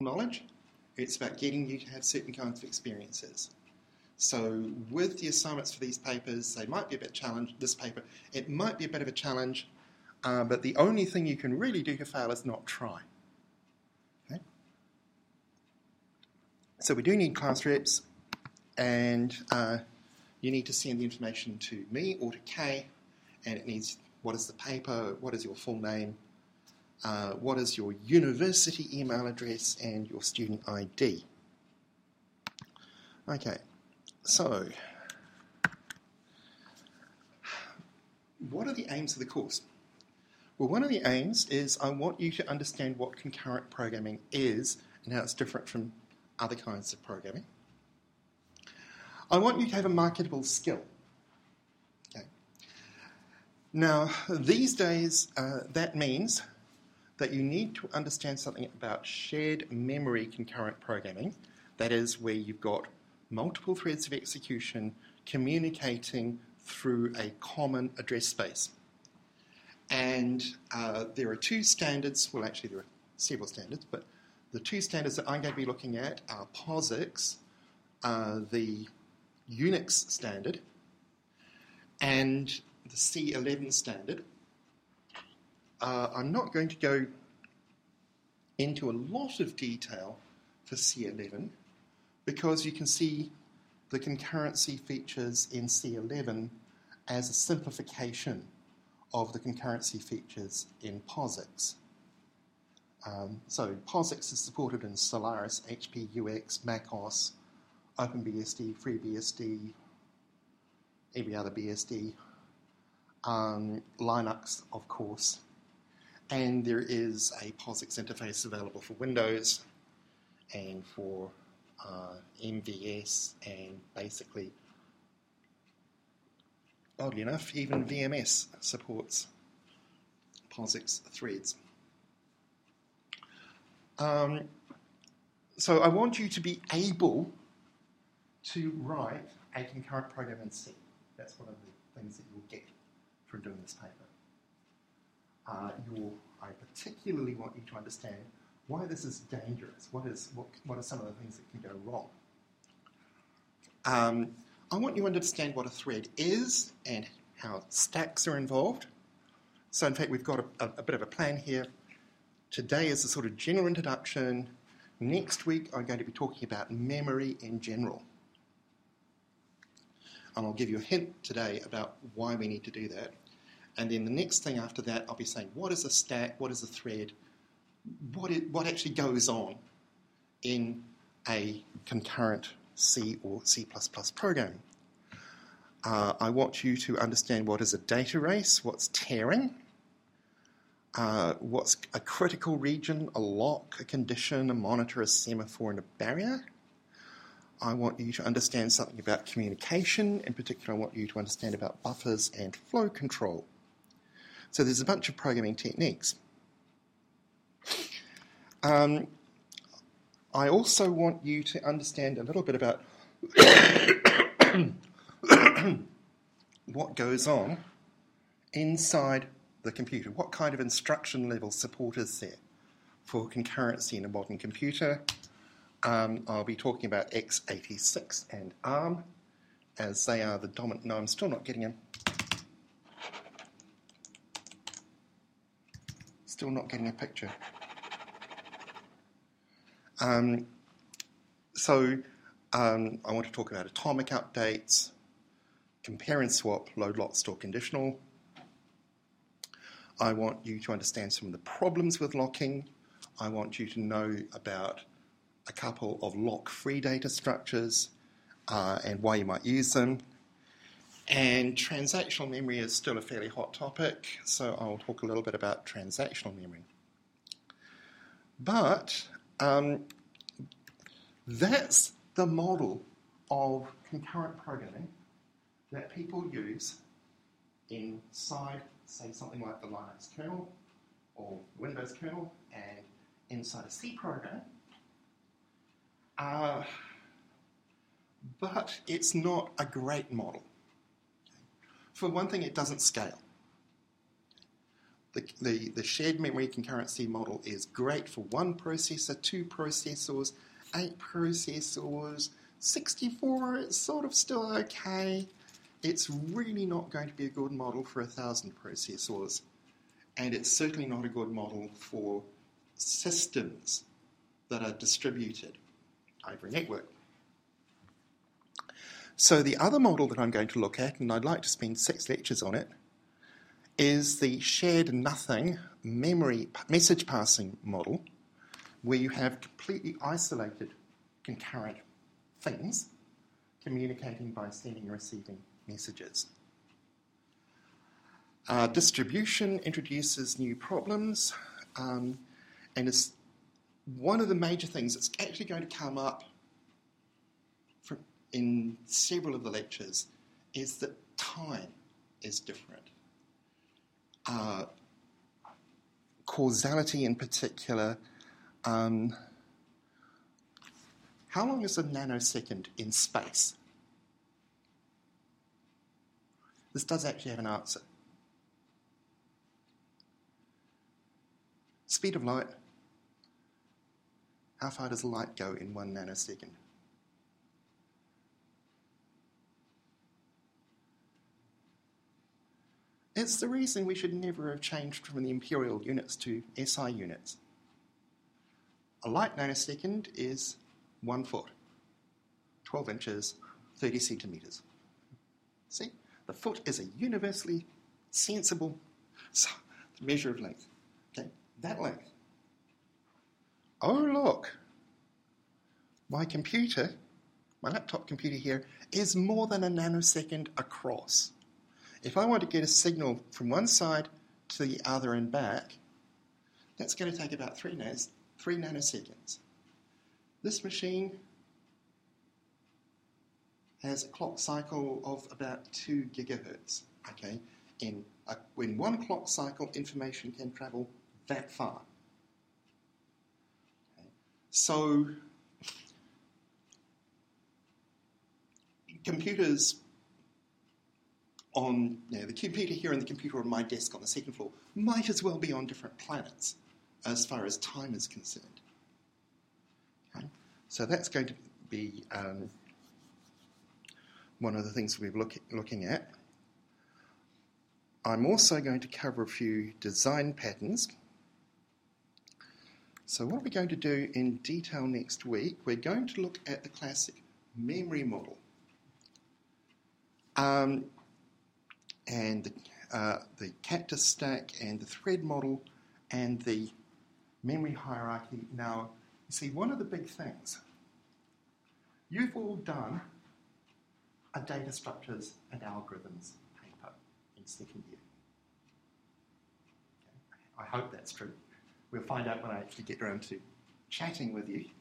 knowledge. It's about getting you to have certain kinds of experiences. So with the assignments for these papers, they might be a bit challenged. This paper, it might be a bit of a challenge, but the only thing you can really do to fail is not try. Okay? So we do need class reps, and you need to send the information to me or to Kay, and it needs what is the paper, what is your full name, what is your university email address, and your student ID. Okay, so what are the aims of the course? Well, one of the aims is I want you to understand what concurrent programming is and how it's different from other kinds of programming. I want you to have a marketable skill. Okay. Now, these days, that means that you need to understand something about shared memory concurrent programming. That is where you've got multiple threads of execution communicating through a common address space. And there are two standards, well actually there are several standards, but the two standards that I'm going to be looking at are POSIX, the Unix standard, and the C11 standard. I'm not going to go into a lot of detail for C11 because you can see the concurrency features in C11 as a simplification of the concurrency features in POSIX. So POSIX is supported in Solaris, HP, UX, macOS, OpenBSD, FreeBSD, every other BSD, Linux, of course, and there is a POSIX interface available for Windows and for MVS, and basically, oddly enough, even VMS supports POSIX threads. So I want you to be able to write a concurrent program in C. That's one of the things that you'll get from doing this paper. I particularly want you to understand why this is dangerous. What are some of the things that can go wrong? I want you to understand what a thread is and how stacks are involved. So in fact, we've got a bit of a plan here. Today is a sort of general introduction. Next week, I'm going to be talking about memory in general. And I'll give you a hint today about why we need to do that. And then the next thing after that, I'll be saying, what is a stack, what is a thread, what actually goes on in a concurrent C or C++ program. I want you to understand what is a data race, what's tearing, what's a critical region, a lock, a condition, a monitor, a semaphore, and a barrier. I want you to understand something about communication. In particular, I want you to understand about buffers and flow control. So there's a bunch of programming techniques. I also want you to understand a little bit about what goes on inside the computer. What kind of instruction level support is there for concurrency in a modern computer? I'll be talking about x86 and ARM, as they are the dominant. No, I'm still not getting them. Still not getting a picture. I want to talk about atomic updates, compare and swap, load, lock, store, conditional. I want you to understand some of the problems with locking. I want you to know about a couple of lock-free data structures and why you might use them. And transactional memory is still a fairly hot topic, so I'll talk a little bit about transactional memory. But that's the model of concurrent programming that people use inside, say, something like the Linux kernel or Windows kernel, and inside a C program. But it's not a great model. For one thing, it doesn't scale. The shared memory concurrency model is great for 1 processor, 2 processors, 8 processors, 64, it's sort of still okay. It's really not going to be a good model for 1,000 processors. And it's certainly not a good model for systems that are distributed over a network. So the other model that I'm going to look at, and I'd like to spend 6 lectures on it, is the shared nothing memory message passing model, where you have completely isolated concurrent things communicating by sending and receiving messages. Distribution introduces new problems, and it's one of the major things that's actually going to come up in several of the lectures is that time is different. Causality in particular. How long is a nanosecond in space? This does actually have an answer. Speed of light. How far does light go in 1 nanosecond? It's the reason we should never have changed from the imperial units to SI units. A light nanosecond is 1 foot, 12 inches, 30 centimetres. See? The foot is a universally sensible measure of length. Okay, that length. Oh, look. My computer, my laptop computer here, is more than a nanosecond across. If I want to get a signal from one side to the other and back, that's going to take about 3 nanoseconds. This machine has a clock cycle of about 2 gigahertz. Okay, in 1 clock cycle, information can travel that far. Okay. So, computers on the computer here and the computer on my desk on the second floor might as well be on different planets as far as time is concerned. Okay? So that's going to be one of the things we're looking at. I'm also going to cover a few design patterns. So what we're going to do in detail next week, we're going to look at the classic memory model. And the cactus stack and the thread model and the memory hierarchy. Now, you see, one of the big things, you've all done a data structures and algorithms paper in second year. Okay. I hope that's true. We'll find out when I actually get around to chatting with you.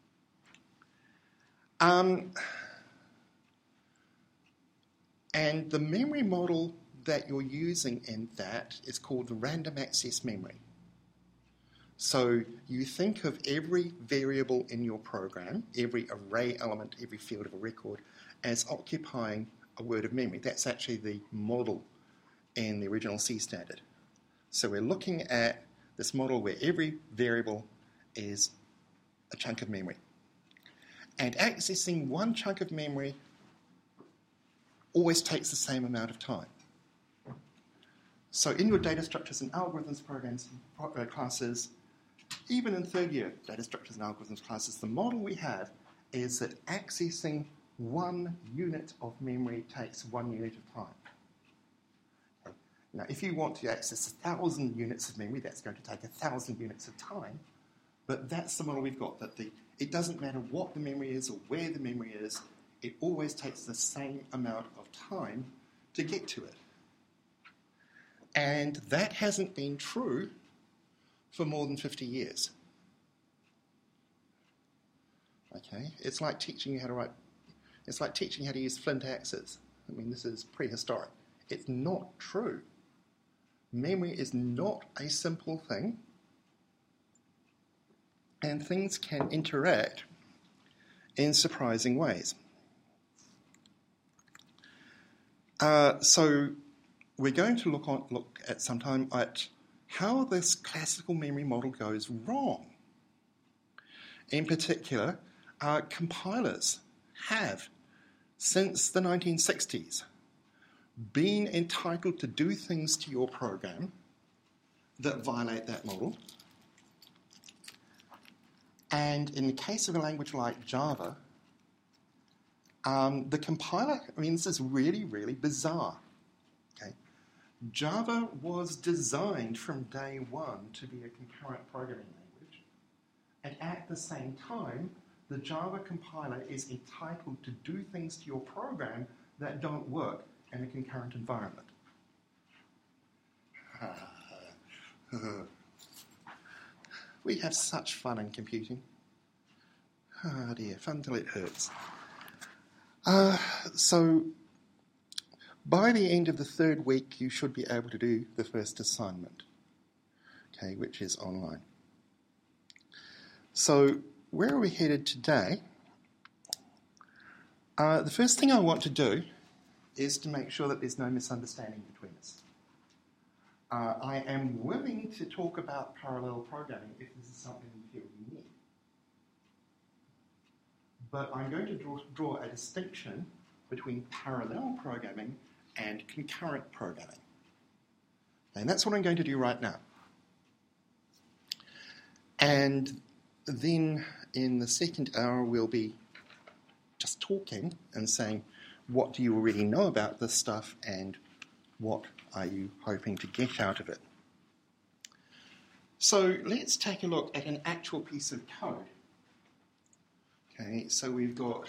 And the memory model that you're using in that is called the random access memory. So you think of every variable in your program, every array element, every field of a record, as occupying a word of memory. That's actually the model in the original C standard. So we're looking at this model where every variable is a chunk of memory. And accessing one chunk of memory always takes the same amount of time. So in your data structures and algorithms programs classes, even in third year data structures and algorithms classes, the model we have is that accessing 1 unit of memory takes 1 unit of time. Okay. Now, if you want to access 1,000 units of memory, that's going to take 1,000 units of time, but that's the model we've got, that it doesn't matter what the memory is or where the memory is, it always takes the same amount of time to get to it. And that hasn't been true for more than 50 years. Okay, it's like teaching you how to write. It's like teaching how to use flint axes. I mean, this is prehistoric. It's not true. Memory is not a simple thing, and things can interact in surprising ways. So we're going to look at sometime at how this classical memory model goes wrong. In particular, compilers have, since the 1960s, been entitled to do things to your program that violate that model. And in the case of a language like Java, the compiler, this is really, really bizarre. Okay? Java was designed from day one to be a concurrent programming language, and at the same time, the Java compiler is entitled to do things to your program that don't work in a concurrent environment. We have such fun in computing. Oh dear, fun till it hurts. So, by the end of the third week, you should be able to do the first assignment, okay, which is online. So, where are we headed today? The first thing I want to do is to make sure that there's no misunderstanding between us. I am willing to talk about parallel programming if this is something you feel you need. But I'm going to draw a distinction between parallel programming and concurrent programming. And that's what I'm going to do right now. And then in the second hour, we'll be just talking and saying, what do you already know about this stuff and what are you hoping to get out of it? So let's take a look at an actual piece of code. Okay, so we've got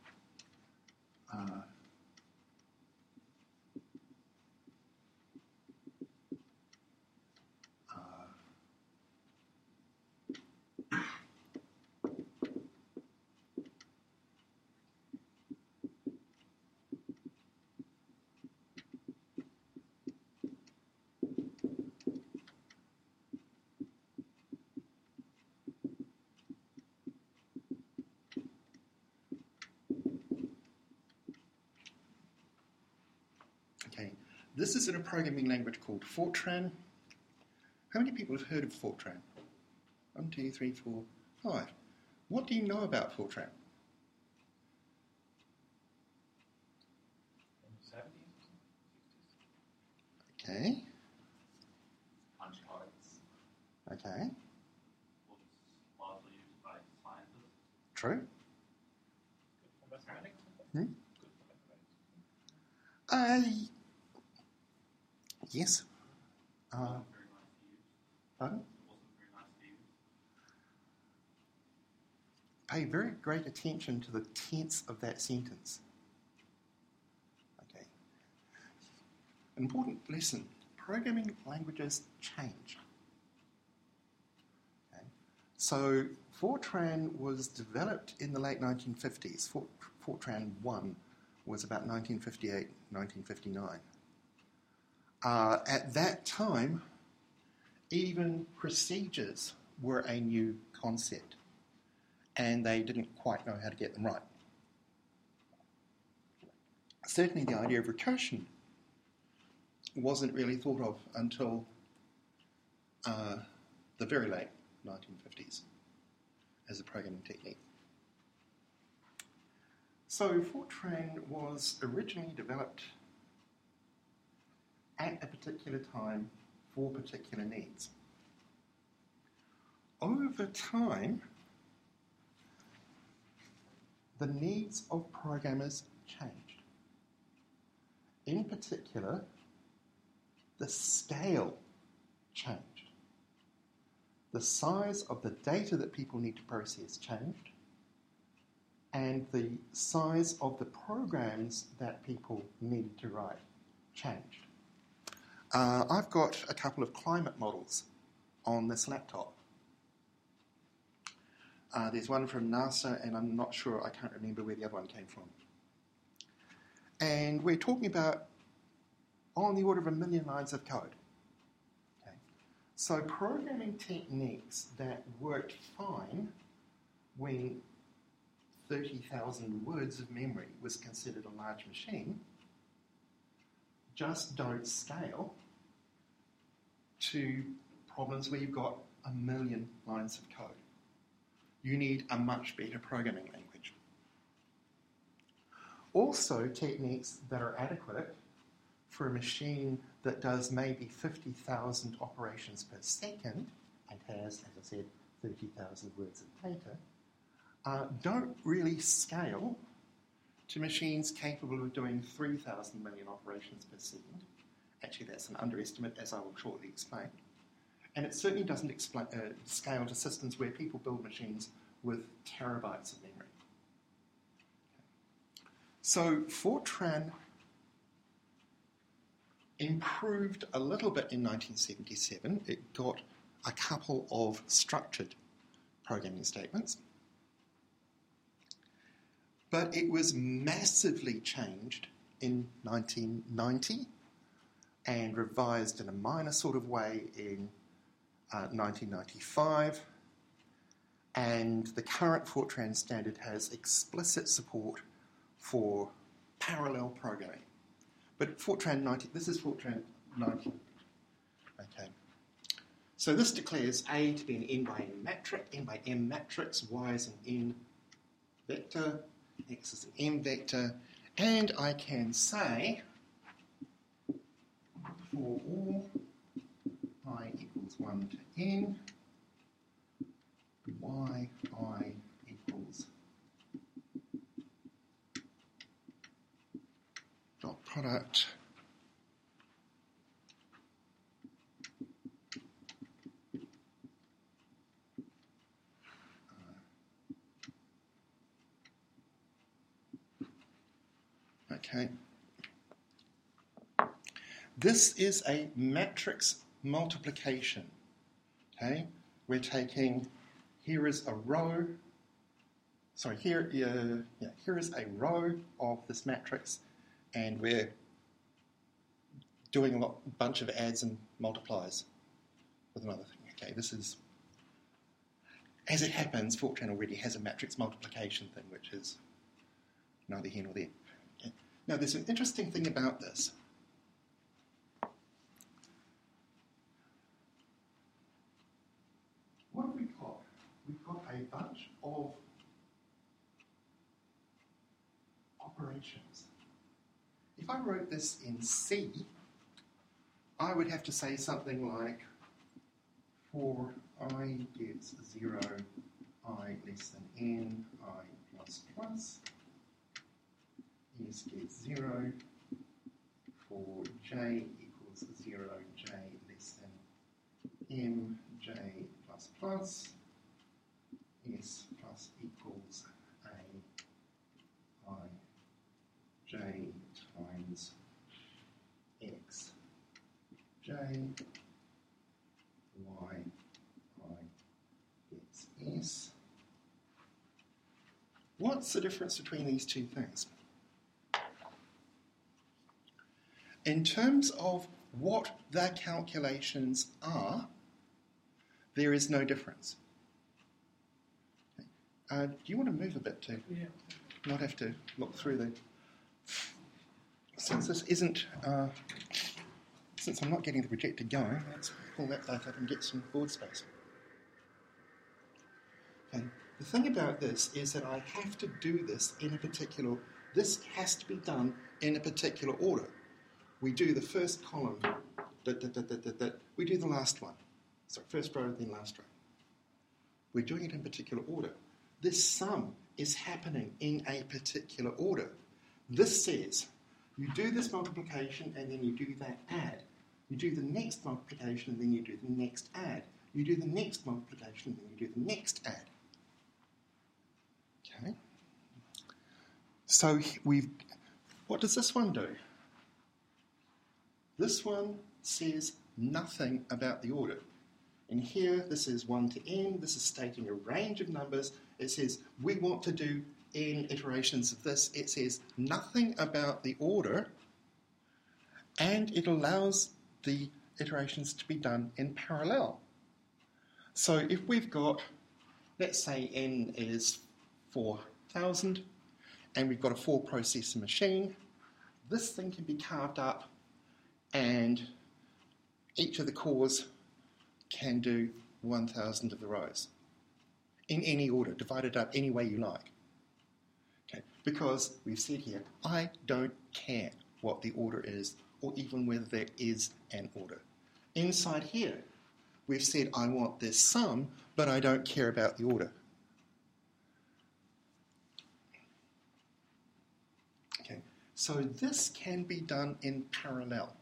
this is in a programming language called Fortran. How many people have heard of Fortran? 1, 2, 3, 4, 5. What do you know about Fortran? Okay. Punch cards. Okay. Was largely used by scientists. True. Good for mathematics. Hmm? Good for mathematics. Yes. Wasn't very nice to use. Pardon? It wasn't very nice to use. Pay very great attention to the tense of that sentence. Okay. An important lesson. Programming languages change. Okay. So Fortran was developed in the late 1950s. Fortran 1 was about 1958, 1959. At that time, even procedures were a new concept, and they didn't quite know how to get them right. Certainly the idea of recursion wasn't really thought of until the very late 1950s as a programming technique. So Fortran was originally developed at a particular time for particular needs. Over time, the needs of programmers changed. In particular, the scale changed. The size of the data that people need to process changed, and the size of the programs that people needed to write changed. I've got a couple of climate models on this laptop. There's one from NASA, and I'm not sure, I can't remember where the other one came from. And we're talking about on the order of 1 million lines of code. Okay. So programming techniques that worked fine when 30,000 words of memory was considered a large machine just don't scale to problems where you've got 1 million lines of code. You need a much better programming language. Also, techniques that are adequate for a machine that does maybe 50,000 operations per second and has, as I said, 30,000 words of data, don't really scale to machines capable of doing 3,000 million operations per second. Actually, that's an underestimate, as I will shortly explain. And it certainly doesn't scale to systems where people build machines with terabytes of memory. So Fortran improved a little bit in 1977. It got a couple of structured programming statements. But it was massively changed in 1990 and revised in a minor sort of way in 1995. And the current Fortran standard has explicit support for parallel programming. But Fortran 90, this is Fortran 90. Okay. So this declares A to be an n by m matrix, Y is an n vector, X is an m vector, and I can say for all I equals 1 to n, yi equals dot product okay. This is a matrix multiplication. Okay, we're taking, here is a row. Sorry, here is a row of this matrix, and we're doing a bunch of adds and multiplies with another thing. Okay, this is, as it happens, Fortran already has a matrix multiplication thing, which is neither here nor there. Okay. Now, there's an interesting thing about this. What have we got? We've got a bunch of operations. If I wrote this in C, I would have to say something like, for I gives 0, I less than n, I plus plus, s gives 0, for j equals 0, j less than m, j plus plus, s plus equals a, I, j times x, j, y, I gets s. What's the difference between these two things? In terms of what their calculations are, there is no difference. Do you want to move a bit to not have to look through the... Since this isn't... since I'm not getting the projector going, let's pull that back up and get some board space. Okay. The thing about this is that I have to do this in a particular... This has to be done in a particular order. We do the first column, we do the last one. So first row, then last row. We're doing it in particular order. This sum is happening in a particular order. This says, you do this multiplication and then you do that add. You do the next multiplication and then you do the next add. You do the next multiplication and then you do the next add. Okay. So what does this one do? This one says nothing about the order. And here, this is 1 to n. This is stating a range of numbers. It says, we want to do n iterations of this. It says nothing about the order. And it allows the iterations to be done in parallel. So if we've got, let's say n is 4,000, and we've got a 4-processor machine, this thing can be carved up, and each of the cores can do 1,000 of the rows in any order, divided up any way you like. Okay? Because we've said here, I don't care what the order is or even whether there is an order. Inside here, we've said I want this sum, but I don't care about the order. Okay, so this can be done in parallel.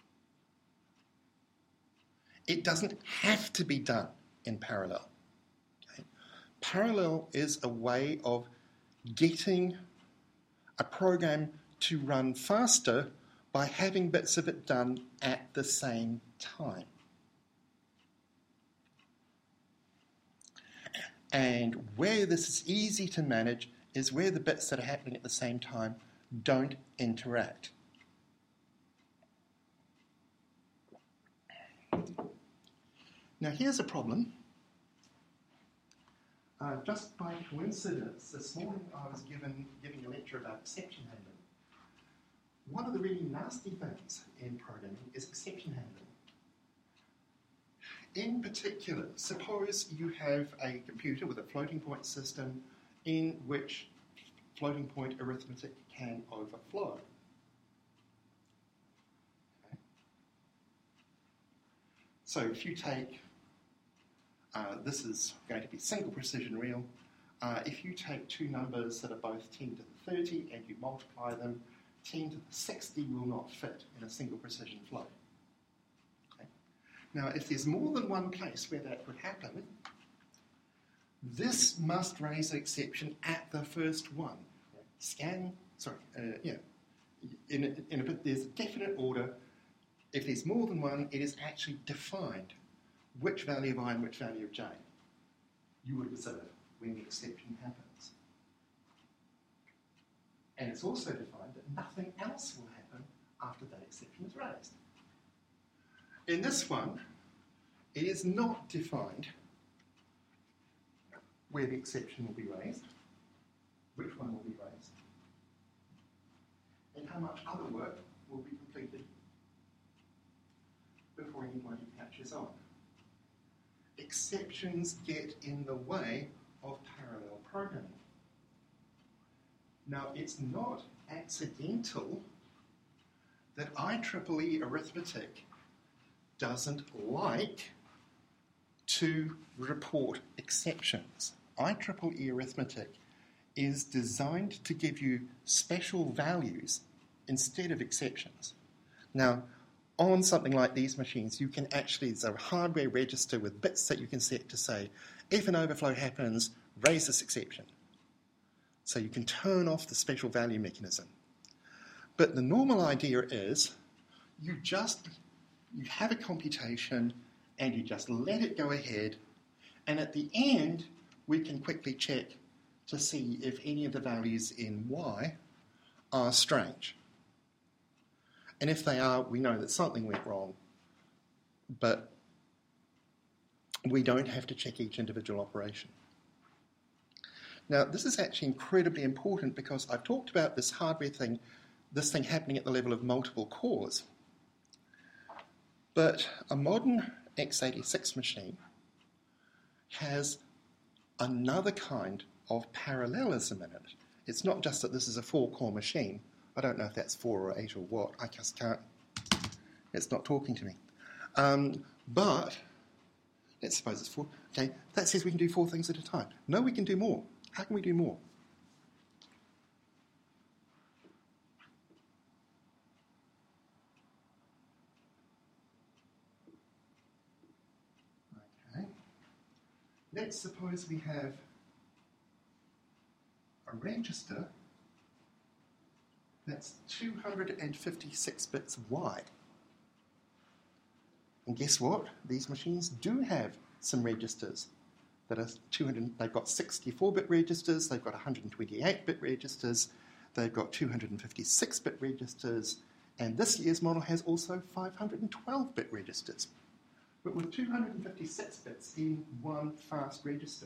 It doesn't have to be done in parallel. Okay? Parallel is a way of getting a program to run faster by having bits of it done at the same time. And where this is easy to manage is where the bits that are happening at the same time don't interact. Now here's a problem. Just by coincidence, this morning I was giving a lecture about exception handling. One of the really nasty things in programming is exception handling. In particular, suppose you have a computer with a floating point system in which floating point arithmetic can overflow. Okay. So if you take, this is going to be single precision real, if you take two numbers that are both 10 to the 30 and you multiply them, 10 to the 60 will not fit in a single precision flow. Okay. Now, if there's more than one place where that could happen, this must raise an exception at the first one. There's a definite order. If there's more than one, it is actually defined which value of I and which value of j you would observe when the exception happens. And it's also defined that nothing else will happen after that exception is raised. In this one, it is not defined where the exception will be raised, which one will be raised, and how much other work will be completed before anybody catches on. Exceptions get in the way of parallel programming. Now, it's not accidental that IEEE arithmetic doesn't like to report exceptions. IEEE arithmetic is designed to give you special values instead of exceptions. Now, on something like these machines, you can actually, there's a hardware register with bits that you can set to say, if an overflow happens, raise this exception. So you can turn off the special value mechanism. But the normal idea is you have a computation and you just let it go ahead, and at the end we can quickly check to see if any of the values in y are strange. And if they are, we know that something went wrong, but we don't have to check each individual operation. Now, this is actually incredibly important because I've talked about this hardware thing, this thing happening at the level of multiple cores. But a modern x86 machine has another kind of parallelism in it. It's not just that this is a 4-core machine. I don't know if that's 4 or 8 or what. I just can't. It's not talking to me. But let's suppose it's 4. Okay, that says we can do 4 things at a time. No, we can do more. How can we do more? Okay. Let's suppose we have a register that's 256 bits wide. And guess what? These machines do have some registers that are 200. They've got 64-bit registers, they've got 128-bit registers, they've got 256-bit registers, and this year's model has also 512-bit registers. But with 256 bits in one fast register,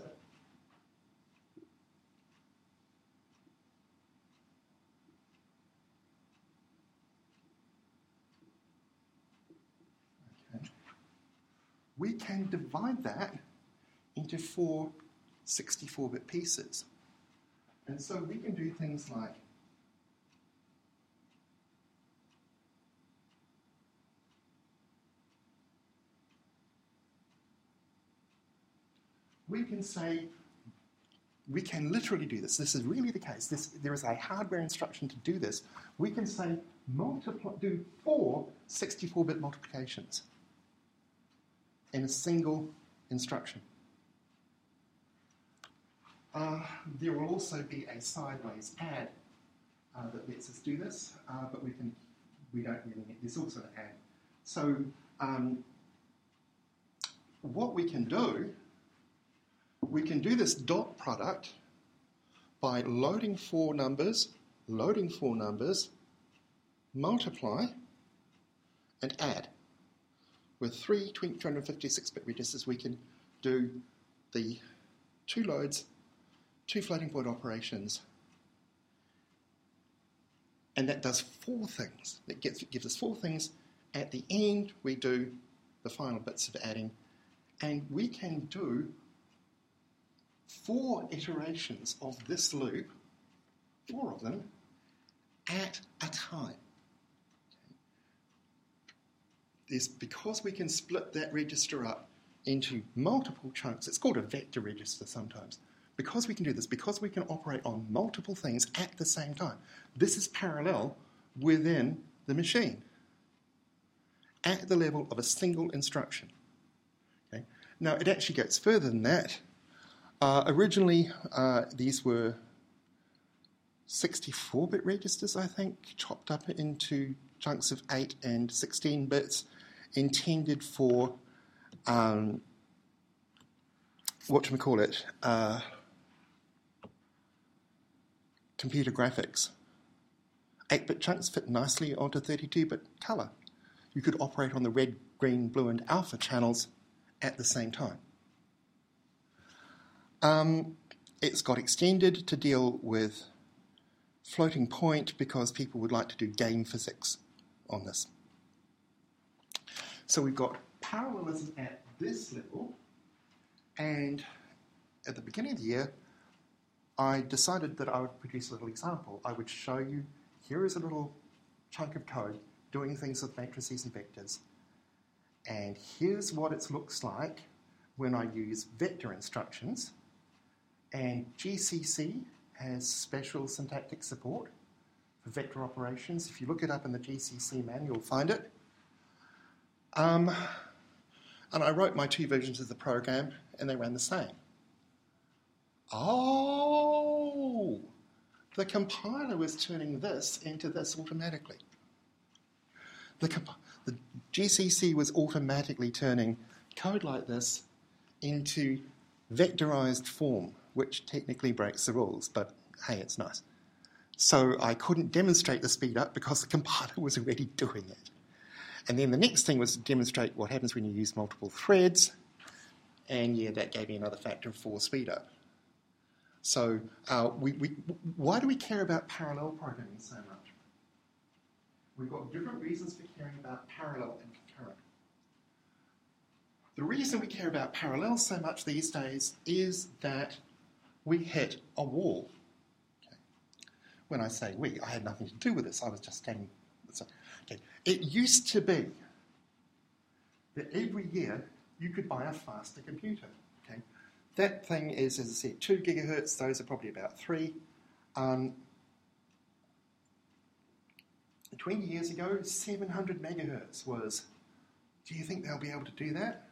we can divide that into 4 64-bit pieces. And so we can do things like we can say, we can literally do this. This is really the case. There is a hardware instruction to do this. We can say do 4 64-bit multiplications in a single instruction. There will also be a sideways add that lets us do this, but we don't really need, there's also an add. So what we can do this dot product by loading 4 numbers, multiply, and add. With 3 256-bit registers, we can do the 2 loads, 2 floating point operations, and that does 4 things. That gives us 4 things. At the end, we do the final bits of adding, and we can do 4 iterations of this loop, 4 of them, at a time. Because we can split that register up into multiple chunks, it's called a vector register sometimes. Because we can do this, because we can operate on multiple things at the same time, this is parallel within the machine at the level of a single instruction. Okay? Now, it actually goes further than that. Originally, these were 64-bit registers, I think, chopped up into chunks of 8 and 16 bits, intended for, computer graphics. 8-bit chunks fit nicely onto 32-bit colour. You could operate on the red, green, blue, and alpha channels at the same time. It's got extended to deal with floating point because people would like to do game physics on this. So we've got parallelism at this level, and at the beginning of the year, I decided that I would produce a little example. I would show you, here is a little chunk of code doing things with matrices and vectors, and here's what it looks like when I use vector instructions. And GCC has special syntactic support for vector operations. If you look it up in the GCC manual, you'll find it. And I wrote my 2 versions of the program, and they ran the same. Oh, the compiler was turning this into this automatically. The GCC was automatically turning code like this into vectorized form, which technically breaks the rules, but hey, it's nice. So I couldn't demonstrate the speed up because the compiler was already doing it. And then the next thing was to demonstrate what happens when you use multiple threads, and yeah, that gave me another factor of 4 speed up. So why do we care about parallel programming so much? We've got different reasons for caring about parallel and concurrent. The reason we care about parallel so much these days is that we hit a wall. Okay. When I say we, I had nothing to do with this. I was just standing. Okay. It used to be that every year you could buy a faster computer. Okay. That thing is, as I said, 2 gigahertz. Those are probably about 3. 20 years ago, 700 megahertz was. Do you think they'll be able to do that?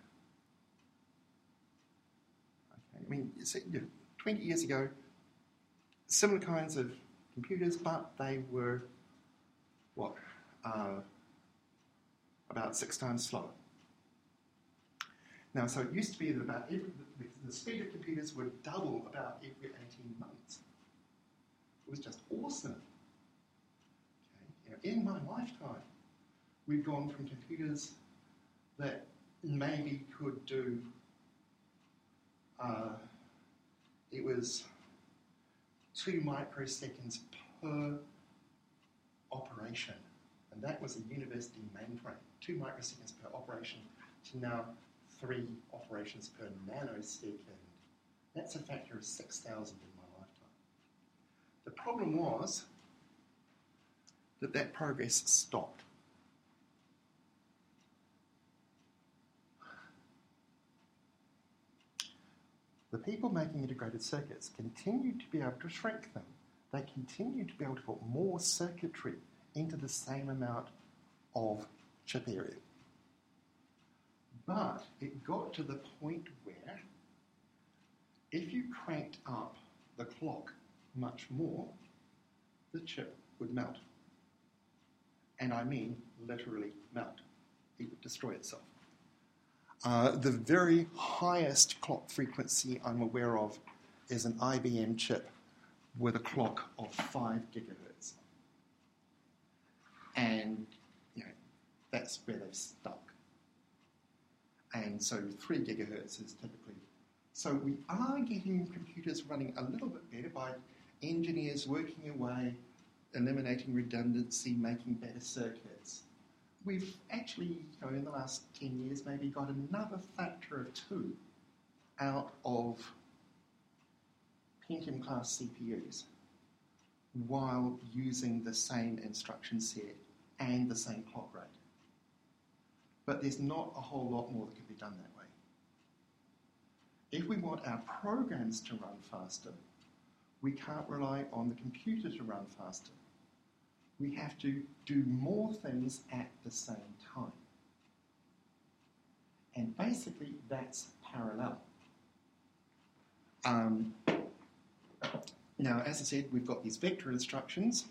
Okay. I mean, 20 years ago, similar kinds of computers, but they were, about 6 times slower. Now, so it used to be that about the speed of computers would double about every 18 months. It was just awesome. Okay. In my lifetime, we've gone from computers that maybe could do, it was 2 microseconds per operation. And that was a university mainframe, 2 microseconds per operation, to now 3 operations per nanosecond. That's a factor of 6,000 in my lifetime. The problem was that progress stopped. The people making integrated circuits continued to be able to shrink them. They continued to be able to put more circuitry into the same amount of chip area. But it got to the point where if you cranked up the clock much more, the chip would melt. And I mean literally melt. It would destroy itself. The very highest clock frequency I'm aware of is an IBM chip with a clock of 5 gigahertz. And that's where they've stuck. And so 3 gigahertz is typically. So we are getting computers running a little bit better by engineers working away, eliminating redundancy, making better circuits. We've actually, in the last 10 years, maybe got another factor of 2 out of Pentium class CPUs while using the same instruction set and the same clock rate. But there's not a whole lot more that can be done that way. If we want our programs to run faster, we can't rely on the computer to run faster. We have to do more things at the same time. And basically, that's parallel. Now, as I said, we've got these vector instructions.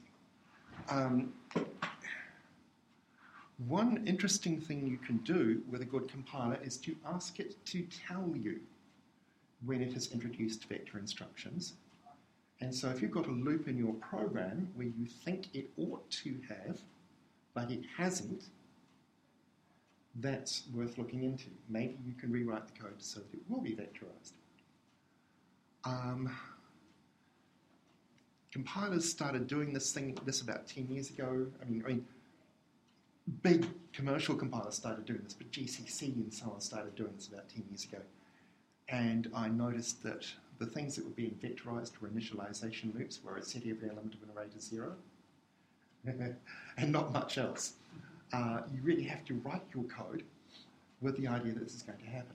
One interesting thing you can do with a good compiler is to ask it to tell you when it has introduced vector instructions. And so if you've got a loop in your program where you think it ought to have, but it hasn't, that's worth looking into. Maybe you can rewrite the code so that it will be vectorized. Compilers started doing this about 10 years ago. I mean, big commercial compilers started doing this, but GCC and so on started doing this about 10 years ago. And I noticed that the things that were being vectorized were initialization loops where it set every element of an array to 0 and not much else. You really have to write your code with the idea that this is going to happen.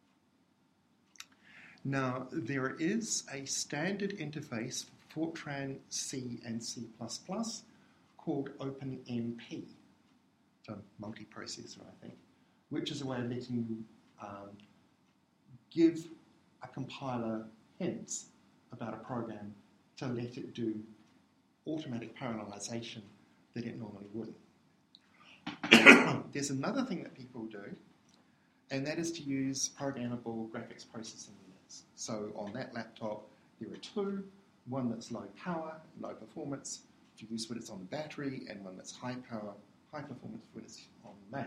Now, there is a standard interface for Fortran C and C++ called OpenMP. It's a multiprocessor, I think, which is a way of letting you give a compiler hints about a program to let it do automatic parallelization that it normally wouldn't. There's another thing that people do, and that is to use programmable graphics processing units. So on that laptop, there are 2, one that's low power, low performance, to use when it's on the battery, and one that's high power, high performance when it's on the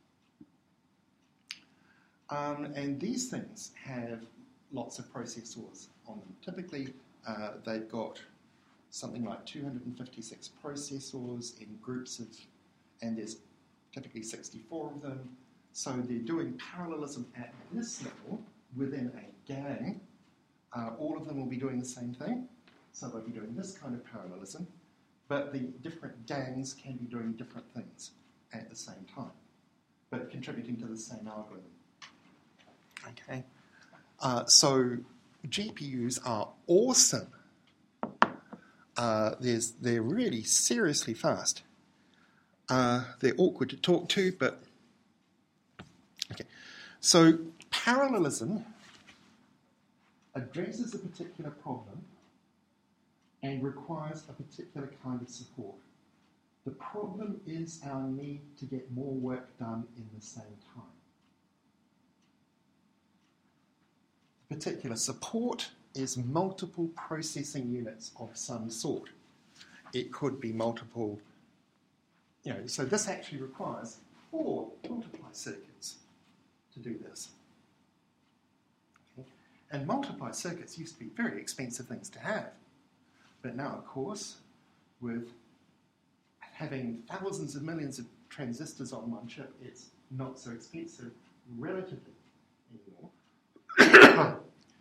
main. And these things have lots of processors on them. Typically, they've got something like 256 processors in groups of, and there's typically 64 of them. So they're doing parallelism at this level within a gang. All of them will be doing the same thing. So they'll be doing this kind of parallelism, but the different gangs can be doing different things at the same time, but contributing to the same algorithm. Okay. So GPUs are awesome. They're really seriously fast. They're awkward to talk to, but okay. So parallelism addresses a particular problem and requires a particular kind of support. The problem is our need to get more work done in the same time. Particular support is multiple processing units of some sort. It could be multiple, so this actually requires 4 multiply circuits to do this. Okay. And multiply circuits used to be very expensive things to have. But now, of course, with having thousands of millions of transistors on one chip, it's not so expensive relatively. anymore.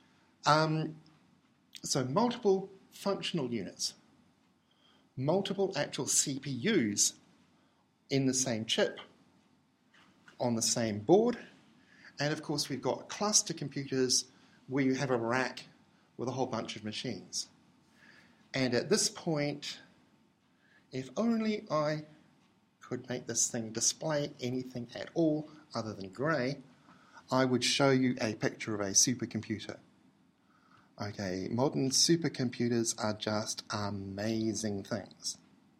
So multiple functional units, multiple actual CPUs in the same chip, on the same board, and of course we've got cluster computers where you have a rack with a whole bunch of machines. And at this point, if only I could make this thing display anything at all other than grey, I would show you a picture of a supercomputer. Okay, modern supercomputers are just amazing things.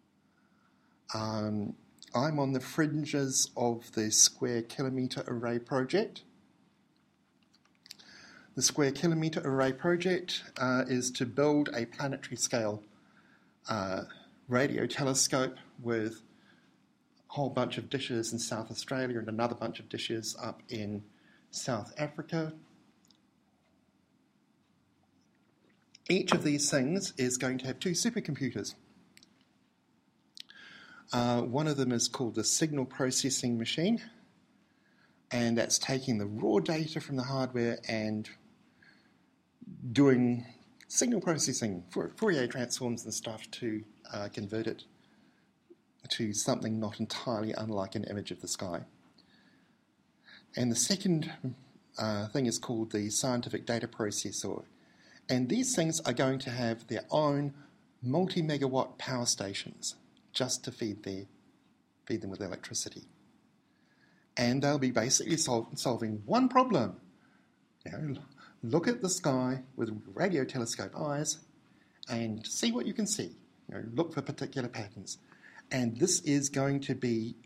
I'm on the fringes of the Square Kilometre Array project. The Square Kilometre Array project is to build a planetary scale radio telescope with a whole bunch of dishes in South Australia and another bunch of dishes up in South Africa. Each of these things is going to have two supercomputers. One of them is called the signal processing machine, and that's taking the raw data from the hardware and doing signal processing, Fourier transforms and stuff to convert it to something not entirely unlike an image of the sky. And the second thing is called the scientific data processor. And these things are going to have their own multi-megawatt power stations just to feed them with electricity. And they'll be basically solving one problem. Look at the sky with radio telescope eyes and see what you can see. Look for particular patterns. And this is going to be,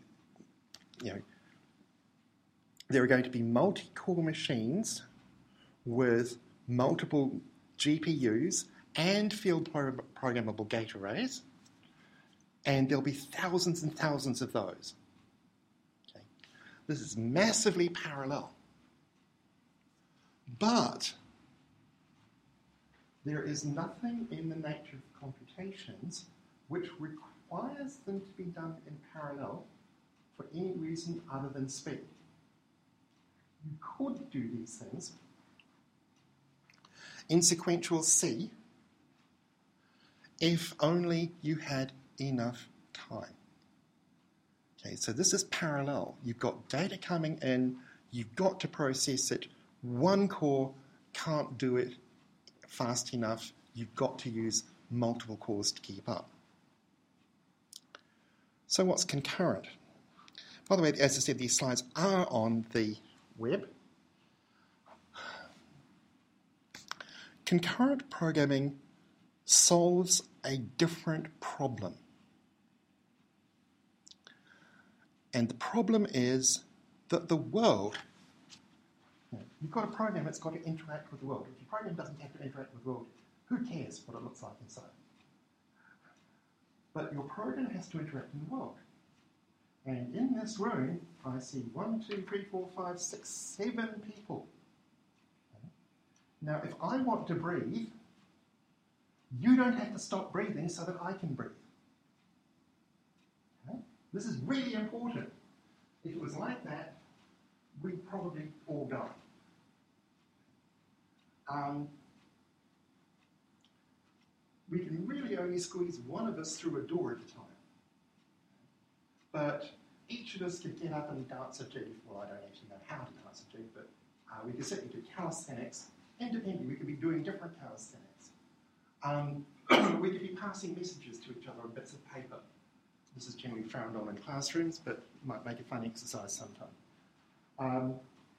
there are going to be multi-core machines with multiple GPUs and field programmable gate arrays, and there'll be thousands and thousands of those. Okay. This is massively parallel. But there is nothing in the nature of computations which requires them to be done in parallel for any reason other than speed. You could do these things in sequential C if only you had enough time. Okay, so this is parallel. You've got data coming in, you've got to process it. One core can't do it fast enough. You've got to use multiple cores to keep up. So what's concurrent? By the way, as I said, these slides are on the web. Concurrent programming solves a different problem. And the problem is that the world, you've got a program that's got to interact with the world. If your program doesn't have to interact with the world, who cares what it looks like inside? But your program has to interact in the world. And in this room, I see 1, 2, 3, 4, 5, 6, 7 people. Now, if I want to breathe, you don't have to stop breathing so that I can breathe. Okay? This is really important. If it was like that, we'd probably all die. We can really only squeeze one of us through a door at a time. But each of us could get up and dance a jig. Well, I don't actually know how to dance a jig, but we could certainly do calisthenics. Independently, we could be doing different calisthenics. We could be passing messages to each other on bits of paper. This is generally frowned on in classrooms, but might make a fun exercise sometime.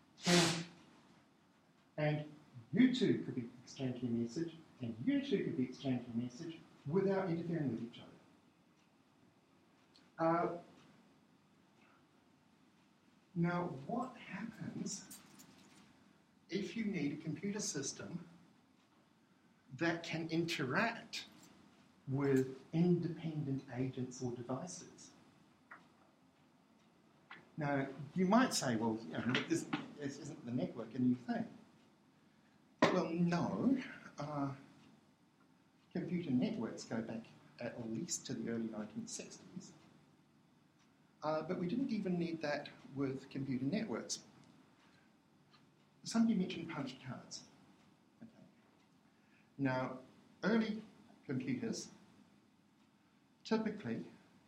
And you two could be exchanging a message, and you two could be exchanging a message without interfering with each other. Now, what happens if you need a computer system that can interact with independent agents or devices? Now, you might say, well, this isn't the network a new thing? Well, no. Computer networks go back at least to the early 1960s. But we didn't even need that with computer networks. somebody mentioned punched cards. Okay. Now, early computers, typically,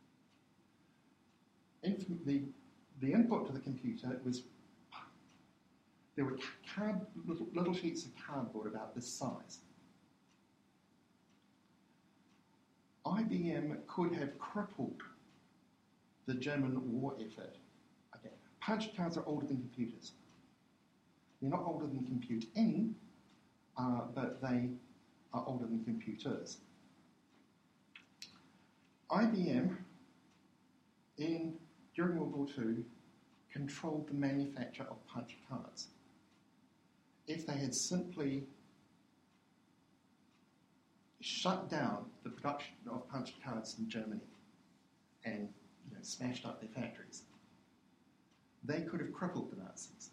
the input to the computer was, there were little sheets of cardboard about this size. IBM could have crippled the German war effort. Okay. Punched cards are older than computers. They're not older than computing, but they are older than computers. IBM, during World War II, controlled the manufacture of punched cards. If they had simply shut down the production of punched cards in Germany and smashed up their factories, they could have crippled the Nazis.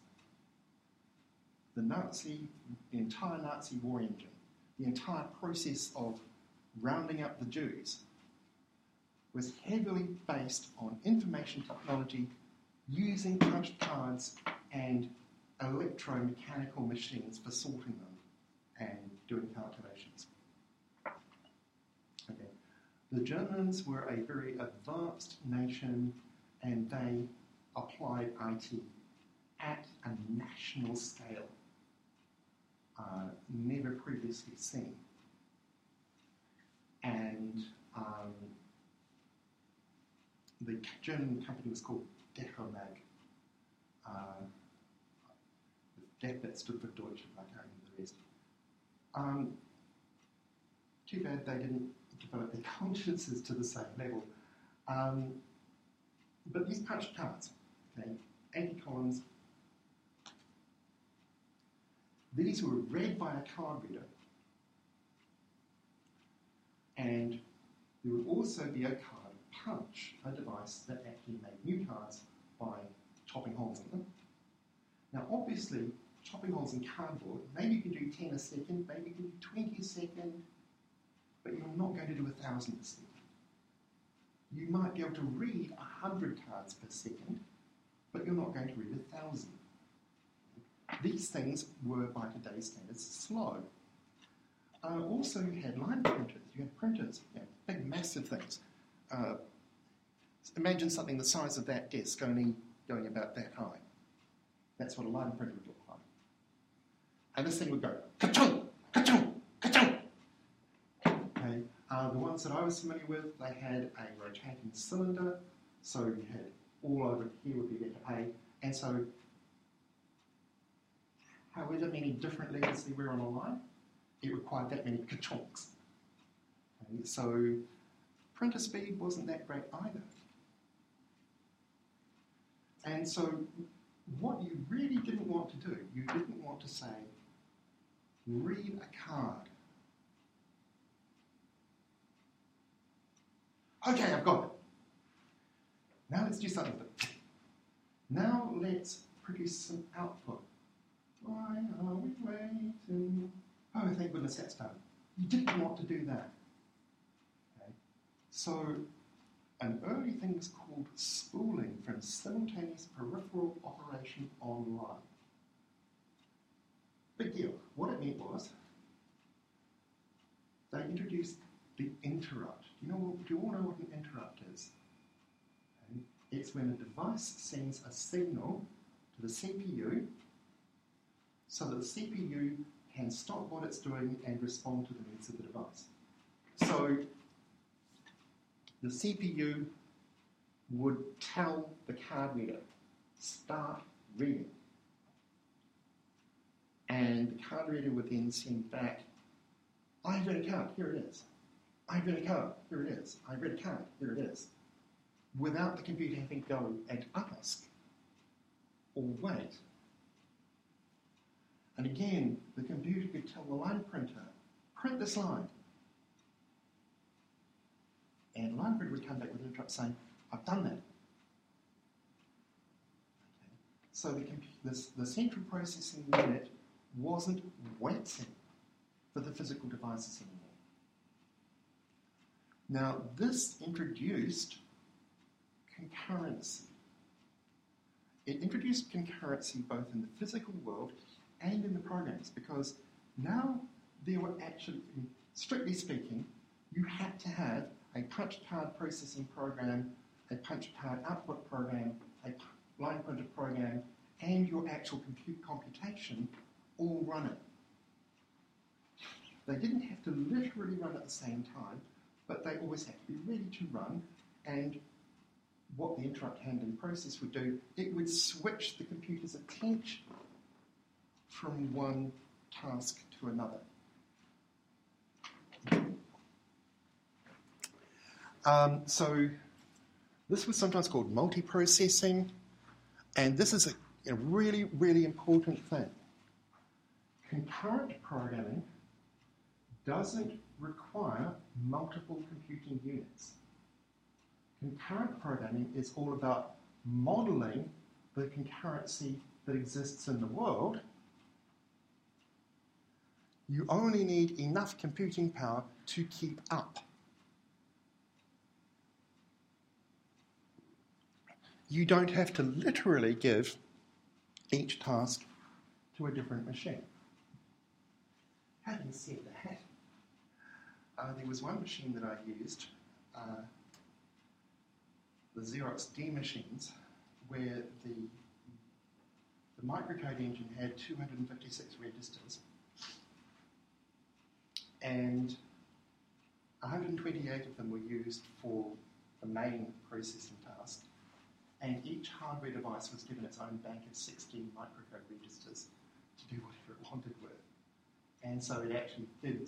The entire Nazi war engine, the entire process of rounding up the Jews was heavily based on information technology using punched cards and electromechanical machines for sorting them and doing calculations. Okay. The Germans were a very advanced nation, and they applied IT at a national scale, never previously seen. And the German company was called Decomag. That stood for Deutsche, I can't remember the rest. Too bad they didn't develop their consciences to the same level. But these punched cards, okay, 80 columns, these were read by a card reader, and there would also be a card punch, a device that actually made new cards by chopping holes in them. Now, obviously, chopping holes in cardboard, maybe you can do 10 a second, maybe you can do 20 a second, but you're not going to do 1,000 a second. You might be able to read 100 cards per second, but you're not going to read 1,000. These things were, by today's standards, slow. Also, you had line printers. You had printers, big, massive things. Imagine something the size of that desk, only going about that high. That's what a line printer would look like. And this thing would go, ka-chung, ka-chung, ka-chung. Okay. The ones that I was familiar with, they had a rotating cylinder, so you had all over here would be letter A, and so however many different letters there were on a line, it required that many ka-chunks. Okay. So printer speed wasn't that great either. And so what you really didn't want to do, you didn't want to say, read a card. Okay, I've got it. Now let's do something with it. Now let's produce some output. Why are we waiting? Oh, thank goodness that's done. You didn't want to do that. Okay. So an early thing was called spooling from simultaneous peripheral operation online. Big deal. What it meant was they introduced the interrupt. Do you all know what an interrupt is? Okay. It's when a device sends a signal to the CPU so that the CPU can stop what it's doing and respond to the needs of the device. So the CPU would tell the card reader, start reading. And the card reader would then send back, I read a card, here it is. I read a card, here it is. I read a card, here it is. Without the computer having to go and ask or wait. And again, the computer could tell the line printer, print this line. And the line printer would come back with an interrupt saying, I've done that. Okay. So the central processing unit wasn't waiting for the physical devices anymore. Now, this introduced concurrency. It introduced concurrency both in the physical world and in the programs, because now there were actually, strictly speaking, you had to have a punch card processing program, a punch card output program, a line printer program, and your actual computation all running. They didn't have to literally run at the same time, but they always had to be ready to run, and what the interrupt handling process would do, it would switch the computer's attention from one task to another. So this was sometimes called multiprocessing, and this is a really, really important thing. Concurrent programming doesn't require multiple computing units. Concurrent programming is all about modelling the concurrency that exists in the world. You only need enough computing power to keep up. You don't have to literally give each task to a different machine. Having said that, there was one machine that I used, the Xerox D machines, where the microcode engine had 256 registers, and 128 of them were used for the main processing task, and each hardware device was given its own bank of 16 microcode registers to do whatever it wanted with. And so it actually did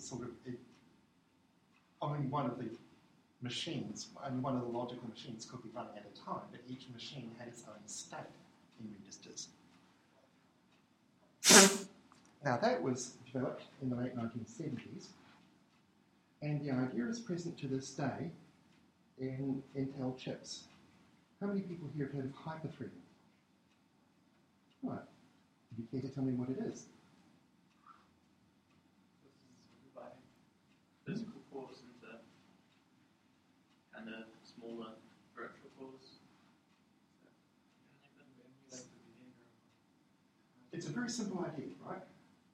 only one of the machines, only one of the logical machines could be running at a time, but each machine had its own state in registers. Now that was developed in the late 1970s, and the idea is present to this day in Intel chips. How many people here have heard of hyperthreading? Right. Would you care to tell me what it is? Physical cores into kind of smaller virtual cores. It's a very simple idea, right?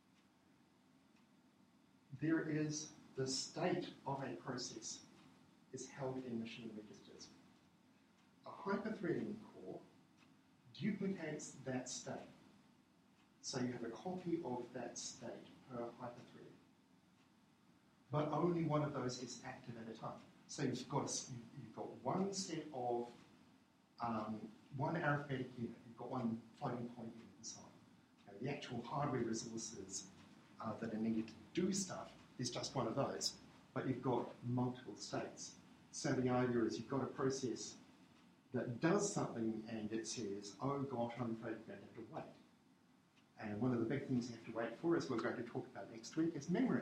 There is the state of a process is held in machine registers. A hyperthreading core duplicates that state. So you have a copy of that state per hyperthread. But only one of those is active at a time. So you've got one set of one arithmetic unit, you've got one floating point unit and so on. The actual hardware resources that are needed to do stuff is just one of those, but you've got multiple states. So the idea is you've got a process that does something and it says, oh gosh, I'm afraid you're going to have to wait. And one of the big things you have to wait for, as we're going to talk about next week, is memory.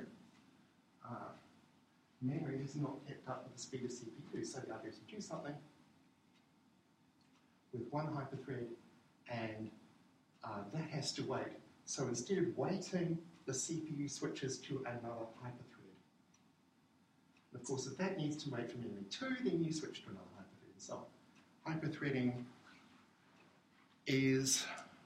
Memory has not kept up with the speed of CPU, so the idea is to do something with one hyperthread, and that has to wait. So instead of waiting, the CPU switches to another hyperthread. And of course, if that needs to wait for memory 2, then you switch to another hyperthread and so on. Hyperthreading is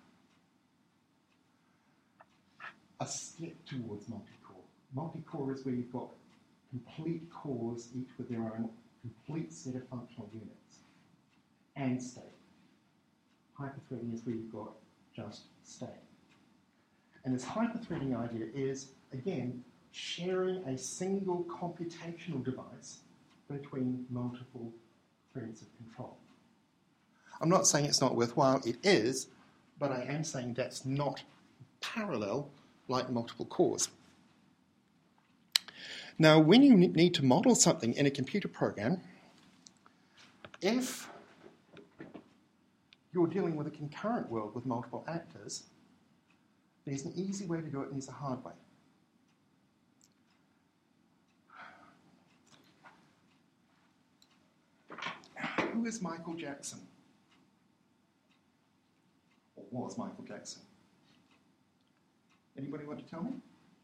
a step towards multi-core. Multi-core is where you've got complete cores, each with their own complete set of functional units and state. Hyperthreading is where you've got just state. And this hyperthreading idea is, again, sharing a single computational device between multiple threads of control. I'm not saying it's not worthwhile, it is, but I am saying that's not parallel like multiple cores. Now, when you need to model something in a computer program, if you're dealing with a concurrent world with multiple actors, there's an easy way to do it and there's a hard way. Who is Michael Jackson? Or was Michael Jackson? Anybody want to tell me?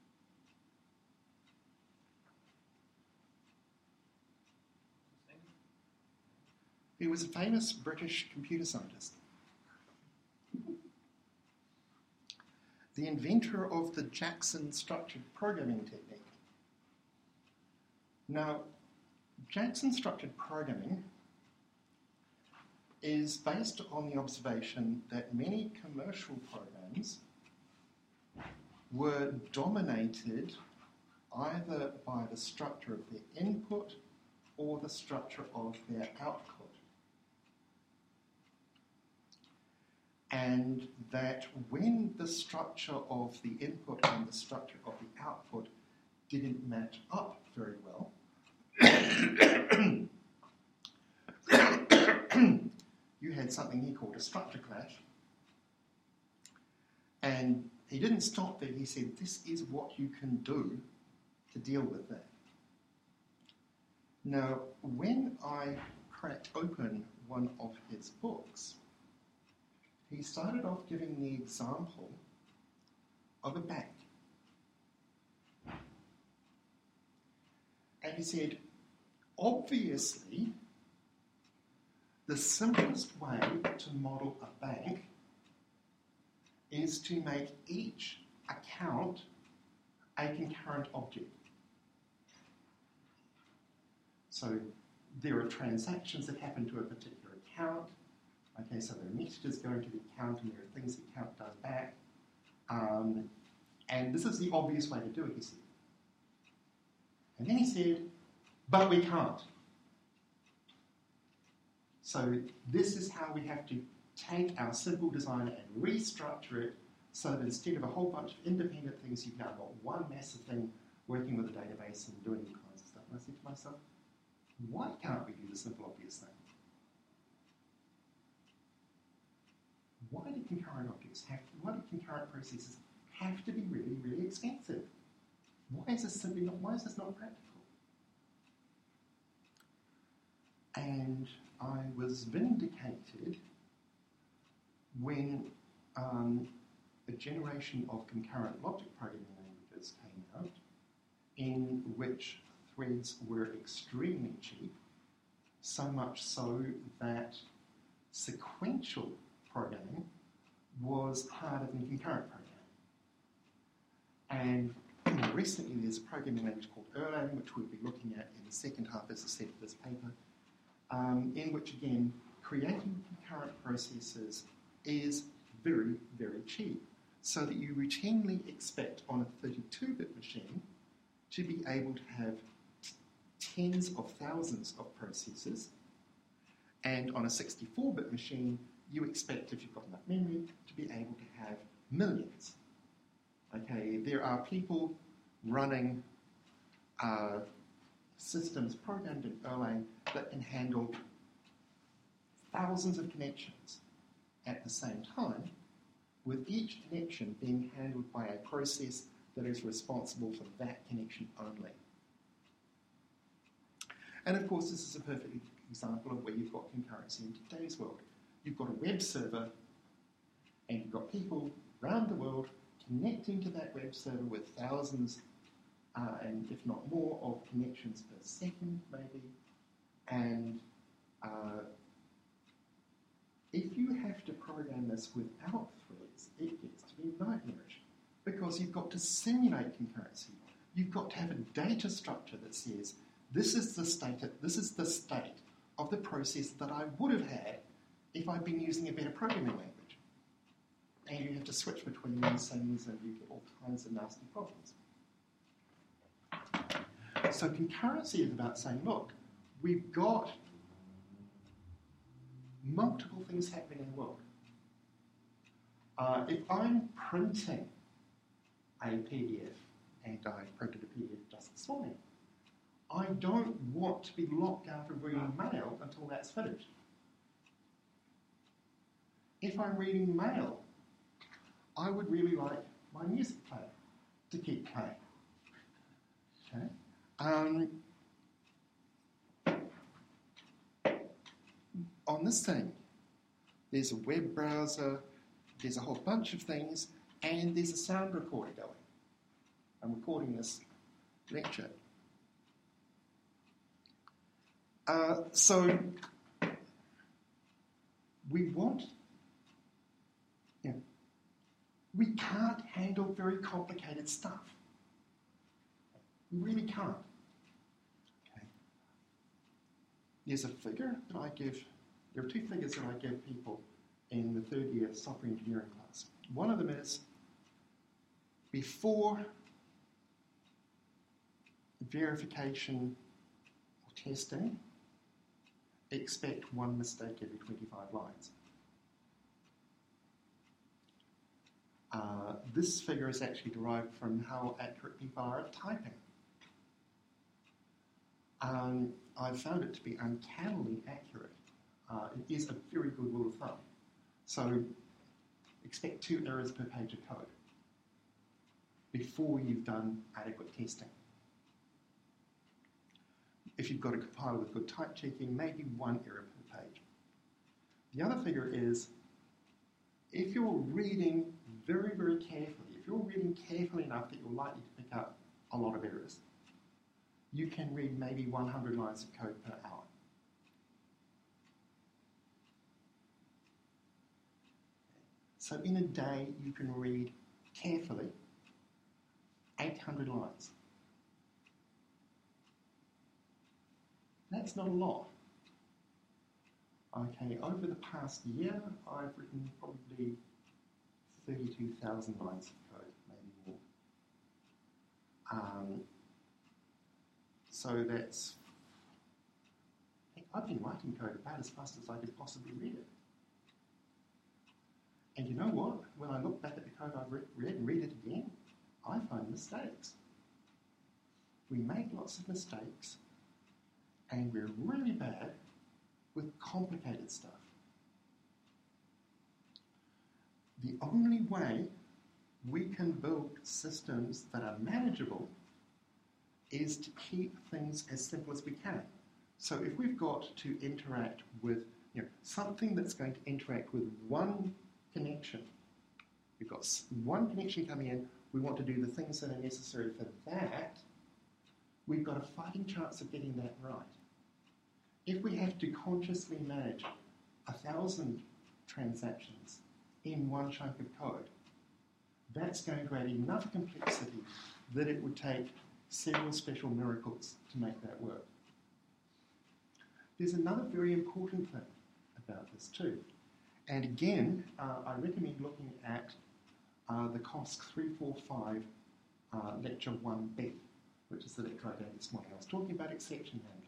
He was a famous British computer scientist. the inventor of the Jackson structured programming technique. Now, Jackson structured programming is based on the observation that many commercial programs were dominated either by the structure of their input or the structure of their output. And that when the structure of the input and the structure of the output didn't match up very well, you had something he called a structure clash. And he didn't stop there. He said, this is what you can do to deal with that. Now, when I cracked open one of his books, he started off giving the example of a bank. And he said, obviously, the simplest way to model a bank is to make each account a concurrent object. So there are transactions that happen to a particular account. Okay, so there are messages going to the account and there are things the account does back. And this is the obvious way to do it, he said. And then he said, but we can't. So this is how we have to take our simple design and restructure it so that instead of a whole bunch of independent things, you've now got one massive thing working with a database and doing all kinds of stuff. And I said to myself, why can't we do the simple, obvious thing? Why do concurrent processes have to be really, really expensive? Why is this not practical? And I was vindicated when a generation of concurrent logic programming languages came out in which threads were extremely cheap, so much so that sequential programming was harder than concurrent programming. And more recently, there's a programming language called Erlang, which we'll be looking at in the second half, as I said, of this paper, in which, again, creating concurrent processes is very, very cheap, so that you routinely expect on a 32-bit machine to be able to have tens of thousands of processes, and on a 64-bit machine, you expect, if you've got enough memory, to be able to have millions. Okay, there are people running systems programmed in Erlang that can handle thousands of connections at the same time, with each connection being handled by a process that is responsible for that connection only. And of course, this is a perfect example of where you've got concurrency in today's world. You've got a web server, and you've got people around the world connecting to that web server with thousands, and if not more, of connections per second, maybe. And if you have to program this without threads, it gets to be nightmarish, because you've got to simulate concurrency. You've got to have a data structure that says, this is the state of the process that I would have had if I'd been using a better programming language. And you have to switch between these things, and you get all kinds of nasty problems. So concurrency is about saying, look, we've got multiple things happening in the world. If I'm printing a PDF, and I printed a PDF just this morning, I don't want to be locked out of reading mail until that's finished. If I'm reading mail, I would really like my music player to keep playing. Okay? On this thing, there's a web browser, there's a whole bunch of things, and there's a sound recorder going. I'm recording this lecture. So We can't handle very complicated stuff. We really can't. Okay. There's a figure that I give, there are two figures that I give people in the third year software engineering class. One of them is before verification or testing, expect one mistake every 25 lines. This figure is actually derived from how accurate people are at typing. I've found it to be uncannily accurate. It is a very good rule of thumb. So expect 2 errors per page of code before you've done adequate testing. If you've got a compiler with good type checking, maybe 1 error per page. The other figure is if you're reading very, very carefully, if you're reading carefully enough that you're likely to pick up a lot of errors, you can read maybe 100 lines of code per hour. So in a day, you can read carefully 800 lines. That's not a lot. Okay, over the past year, I've written probably 32,000 lines of code, maybe more. So that's, I've been writing code about as fast as I could possibly read it. And you know what? When I look back at the code I've read and read it again, I find mistakes. We make lots of mistakes, and we're really bad with complicated stuff. The only way we can build systems that are manageable is to keep things as simple as we can. So if we've got to interact with something that's going to interact with one connection, we've got one connection coming in, we want to do the things that are necessary for that, we've got a fighting chance of getting that right. If we have to consciously manage 1,000 transactions in one chunk of code, that's going to create enough complexity that it would take several special miracles to make that work. There's another very important thing about this too. And again, I recommend looking at the COSC 345 lecture 1B, which is the lecture I gave this morning. I was talking about exception handling.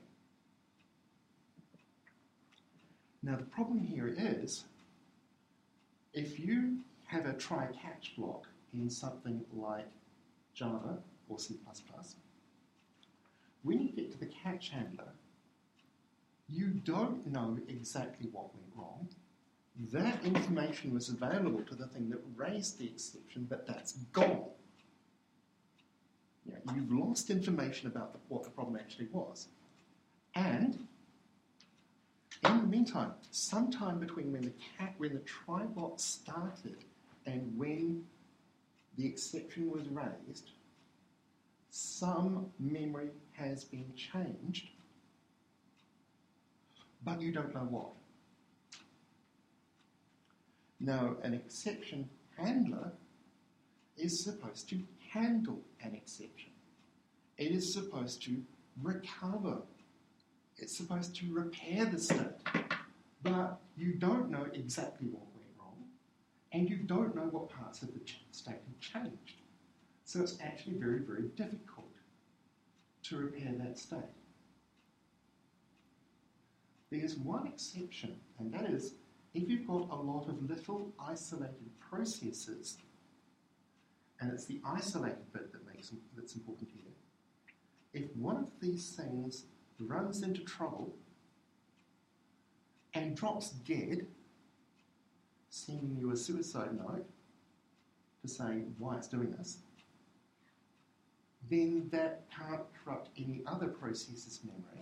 Now the problem here is, if you have a try-catch block in something like Java or C++, when you get to the catch handler, you don't know exactly what went wrong. That information was available to the thing that raised the exception, but that's gone. You've lost information about what the problem actually was. And in the meantime, sometime between when the try block started and when the exception was raised, some memory has been changed, but you don't know what. Now, an exception handler is supposed to handle an exception. It is supposed to recover. It's supposed to repair the state. But you don't know exactly what went wrong, and you don't know what parts of the state have changed. So it's actually very, very difficult to repair that state. There's one exception, and that is if you've got a lot of little isolated processes, and it's the isolated bit that's important here. If one of these things runs into trouble and drops dead, sending you a suicide note to say why it's doing this, then that can't corrupt any other process's memory,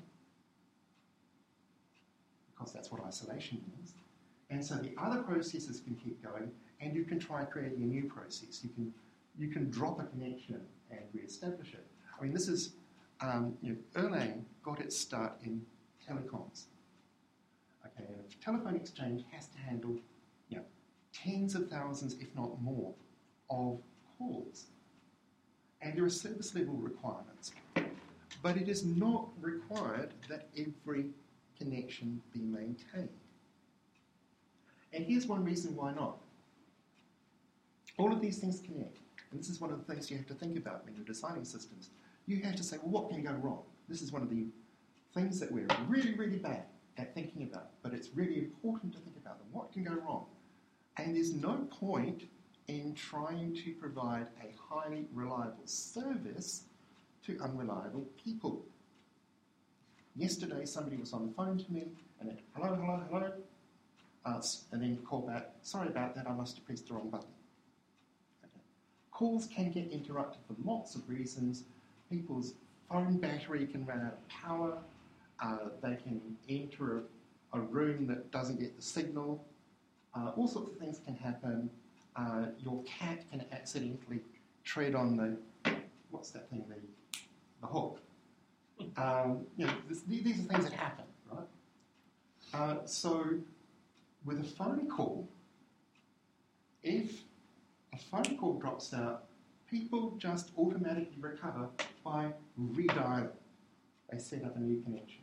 because that's what isolation means. And so the other processes can keep going, and you can try creating a new process. You can drop a connection and re-establish it. I mean, this is, Erlang got its start in telecoms. Okay, a telephone exchange has to handle tens of thousands, if not more, of calls. And there are service level requirements. But it is not required that every connection be maintained. And here's one reason why not. All of these things connect. And this is one of the things you have to think about when you're designing systems. You have to say, well, what can go wrong? This is one of the things that we're really, really bad at thinking about. But it's really important to think about them. What can go wrong? And there's no point in trying to provide a highly reliable service to unreliable people. Yesterday, somebody was on the phone to me and went, hello, hello, hello, and then called back, sorry about that, I must have pressed the wrong button. Okay. Calls can get interrupted for lots of reasons. People's phone battery can run out of power. They can enter a room that doesn't get the signal. All sorts of things can happen. Your cat can accidentally tread on the, what's that thing, the hook. These are things that happen, right? So with a phone call, if a phone call drops out, people just automatically recover by redialing. They set up a new connection.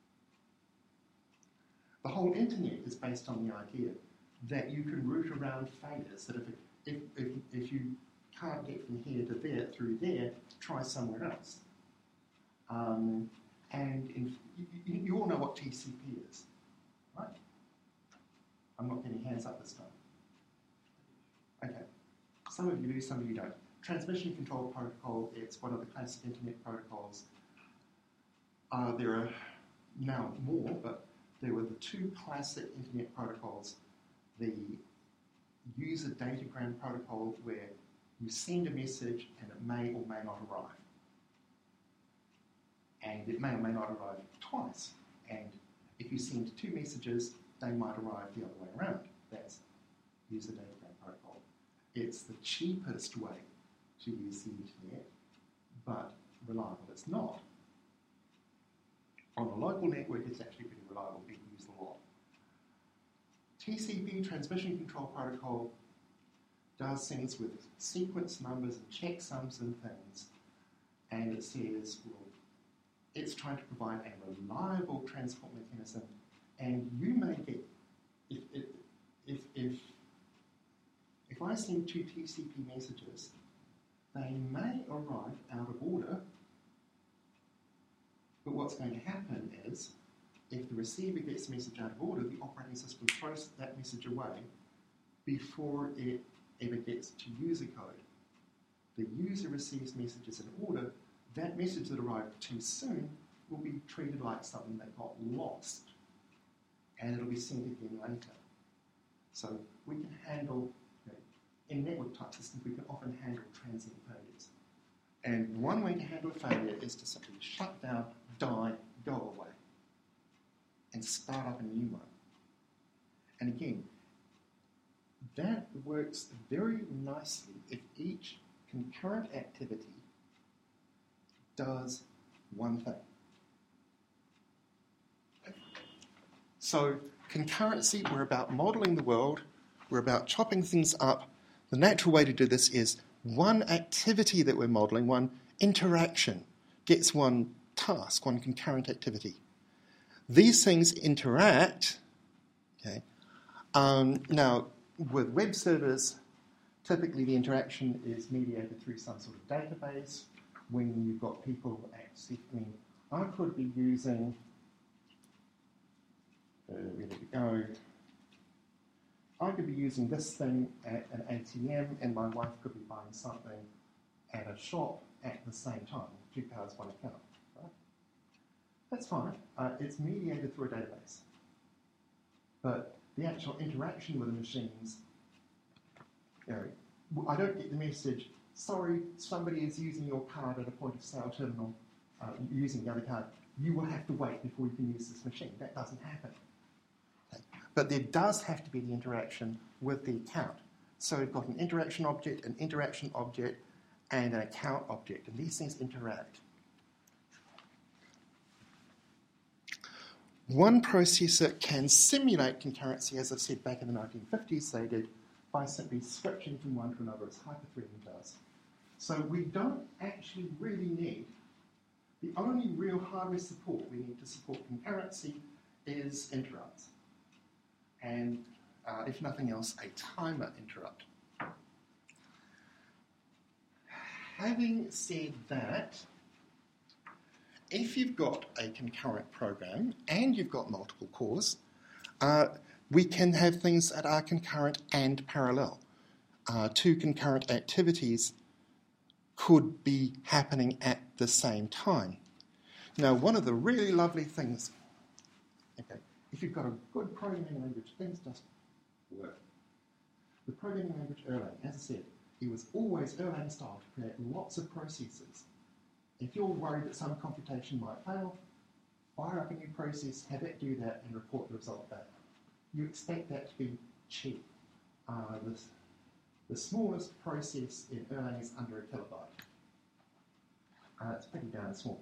The whole internet is based on the idea that you can route around failures, that if you can't get from here to there through there, try somewhere else. You all know what TCP is, right? I'm not getting hands up this time. Okay. Some of you do, some of you don't. Transmission Control Protocol, it's one of the classic internet protocols. There are now more, but there were the two classic internet protocols. The user datagram protocol, where you send a message and it may or may not arrive. And it may or may not arrive twice. And if you send two messages, they might arrive the other way around. That's user datagram protocol. It's the cheapest way to use the internet, but reliable it's not. On a local network, it's actually pretty reliable. People use the lot. TCP, Transmission Control Protocol, does things with sequence numbers and checksums and things, and it says, well, it's trying to provide a reliable transport mechanism, and you may get, if I send two TCP messages, they may arrive out of order, but what's going to happen is, if the receiver gets the message out of order, the operating system throws that message away before it ever gets to user code. The user receives messages in order. That message that arrived too soon will be treated like something that got lost, and it'll be sent again later. So we can handle, in network type systems, we can often handle transient failures. And one way to handle a failure is to simply shut down, die, go away, and start up a new one. And again, that works very nicely if each concurrent activity does one thing. So concurrency, we're about modelling the world, we're about chopping things up. The natural way to do this is one activity that we're modelling, one interaction, gets one task, one concurrent activity. These things interact, okay? Now, with web servers, typically the interaction is mediated through some sort of database. When you've got people accessing, I could be using, where did it go? I could be using this thing at an ATM, and my wife could be buying something at a shop at the same time. 2 cards, 1 account. Right? That's fine. It's mediated through a database. But the actual interaction with the machines, I don't get the message, sorry, somebody is using your card at a point of sale terminal, using the other card. You will have to wait before you can use this machine. That doesn't happen. Okay. But there does have to be the interaction with the account. So we've got an interaction object, and an account object, and these things interact. One processor can simulate concurrency, as I've said back in the 1950s they did, by simply switching from one to another as hyperthreading does. So we don't actually really need, the only real hardware support we need to support concurrency is interrupts. And if nothing else, a timer interrupt. Having said that, if you've got a concurrent program and you've got multiple cores, we can have things that are concurrent and parallel. Two concurrent activities could be happening at the same time. Now, one of the really lovely things, okay, if you've got a good programming language, things just work. The programming language Erlang, as I said, it was always Erlang style to create lots of processes. If you're worried that some computation might fail, fire up a new process, have it do that, and report the result back. You expect that to be cheap. The smallest process in Erlang is under a kilobyte. It's pretty darn small.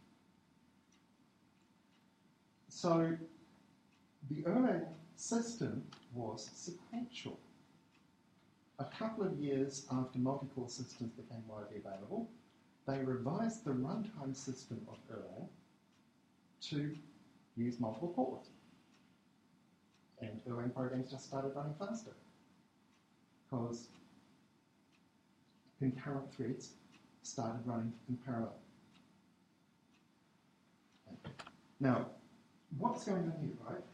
So the Erlang system was sequential. A couple of years after multi-core systems became widely available, they revised the runtime system of Erlang to use multiple cores. And Erlang programs just started running faster because concurrent threads started running in parallel. Now, what's going on here, right?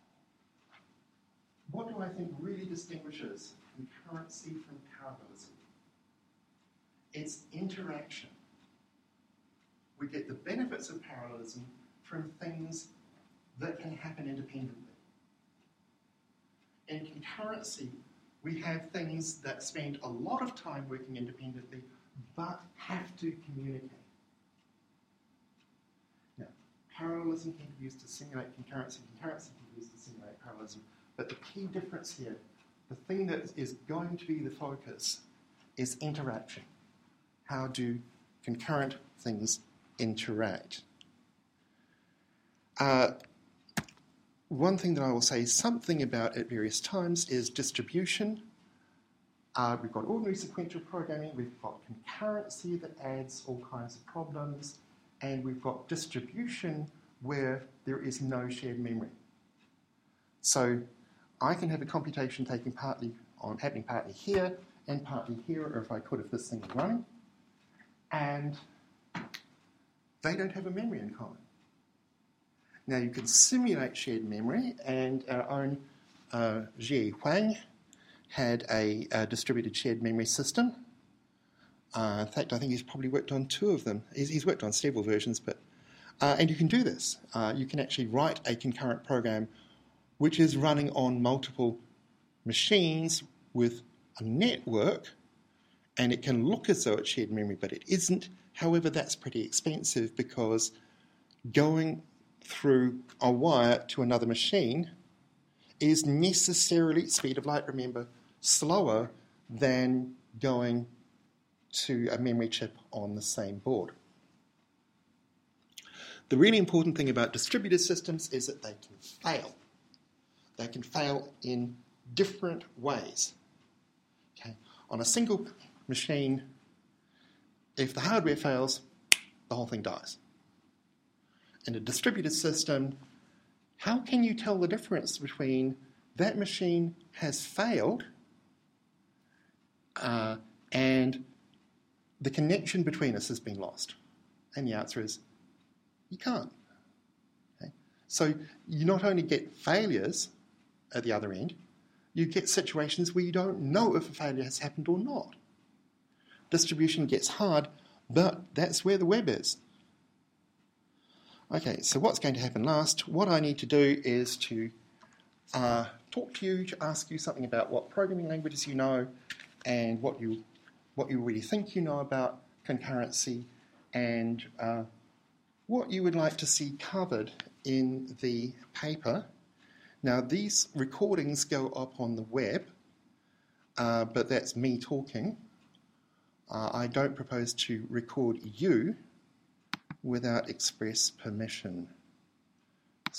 What do I think really distinguishes concurrency from parallelism? It's interaction. We get the benefits of parallelism from things that can happen independently. In concurrency, we have things that spend a lot of time working independently but have to communicate. Now, parallelism can be used to simulate concurrency, concurrency can be used to simulate parallelism, but the key difference here, the thing that is going to be the focus, is interaction. How do concurrent things interact? One thing that I will say something about at various times is distribution. We've got ordinary sequential programming, we've got concurrency that adds all kinds of problems, and we've got distribution where there is no shared memory. So I can have a computation happening partly here and partly here, or if this thing is running, and they don't have a memory in common. Now you can simulate shared memory, and our own Jie Huang had a distributed shared memory system. In fact, I think he's probably worked on two of them. He's worked on several versions, but and you can do this. You can actually write a concurrent program which is running on multiple machines with a network, and it can look as though it's shared memory, but it isn't. However, that's pretty expensive because going through a wire to another machine is necessarily, speed of light, remember, slower than going to a memory chip on the same board. The really important thing about distributed systems is that they can fail. They can fail in different ways. Okay? On a single machine, if the hardware fails, the whole thing dies. In a distributed system, how can you tell the difference between that machine has failed and the connection between us has been lost? And the answer is, you can't. Okay? So you not only get failures at the other end, you get situations where you don't know if a failure has happened or not. Distribution gets hard, but that's where the web is. Okay, so what's going to happen last? What I need to do is to talk to you, to ask you something about what programming languages you know and what you really think you know about concurrency, and what you would like to see covered in the paper. Now, these recordings go up on the web, but that's me talking. I don't propose to record you without express permission.